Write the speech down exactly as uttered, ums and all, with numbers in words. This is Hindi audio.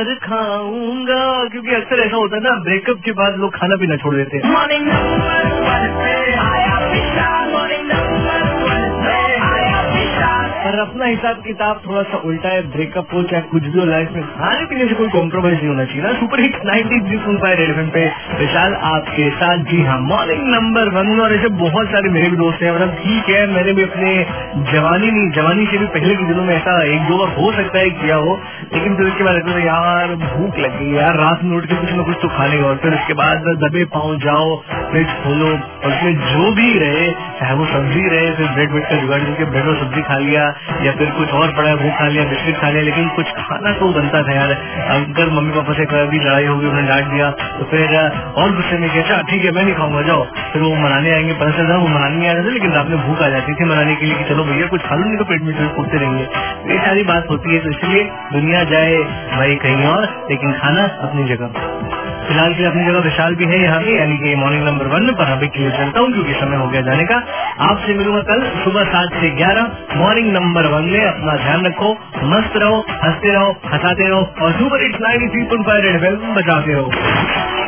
भर खाऊंगा, क्योंकि अक्सर ऐसा होता है ना, ब्रेकअप के बाद लोग खाना पीना छोड़ देते हैं। मॉर्निंग नंबर वन पे आया विशाल, मॉर्निंग नंबर वन पे आया विशाल। पर अपना हिसाब किताब थोड़ा सा उल्टा है, ब्रेकअप हो चाहे कुछ भी हो, लाइफ में खाने पीने से कोई कॉम्प्रोमाइज नहीं होना चाहिए ना। Super hit ninety three point five red FM पे विशाल आपके साथ। जी हाँ, मॉर्निंग नंबर वन। और ऐसे बहुत सारे मेरे भी दोस्त हैं, मतलब ठीक है, मैंने भी अपने जवानी नहीं जवानी से भी पहले के दिनों में ऐसा एक दो बार हो सकता है किया हो, लेकिन फिर उसके बाद तो यार भूख लग गई यार, रात में उठ के कुछ ना कुछ तो खाने का, और फिर उसके बाद दबे पाँव जाओ, फ्रिज खोलो और उसमें जो भी रहे, चाहे वो सब्जी रहे, फिर ब्रेड ब्रेड का जुगाड़ करके ब्रेड और सब्जी खा लिया, या फिर कुछ और पड़ा है वो खा लिया, बिस्किट खा लिया, लेकिन कुछ खाना तो बनता था यार। अगर मम्मी पापा से कभी लड़ाई होगी, उन्होंने डांट दिया तो फिर और गुस्से में किया, ठीक है मैं नहीं खाऊंगा जाओ, फिर वो मनाने आएंगे, पता चलता वो मनाने नहीं आ रहे थे, लेकिन रात में भूख आ जाती थी मनाने के लिए कि चलो भैया कुछ खा लो, नहीं तो पेट में जो कूदते रहेंगे। ये सारी बात होती है, तो इसलिए दुनिया जाए भाई कहीं और, लेकिन खाना अपनी जगह। फिलहाल के अपनी जगह विशाल भी है यहाँ पे, यानी कि मॉर्निंग नंबर वन पर अभी के लिए चलता हूँ, क्योंकि समय हो गया जाने का। आपसे मिलूंगा कल सुबह सात से ग्यारह मॉर्निंग नंबर वन में। अपना ध्यान रखो, मस्त रहो, हंसते रहो, हंसाते रहो और super hits ninety three point five red FM बजाते रहो।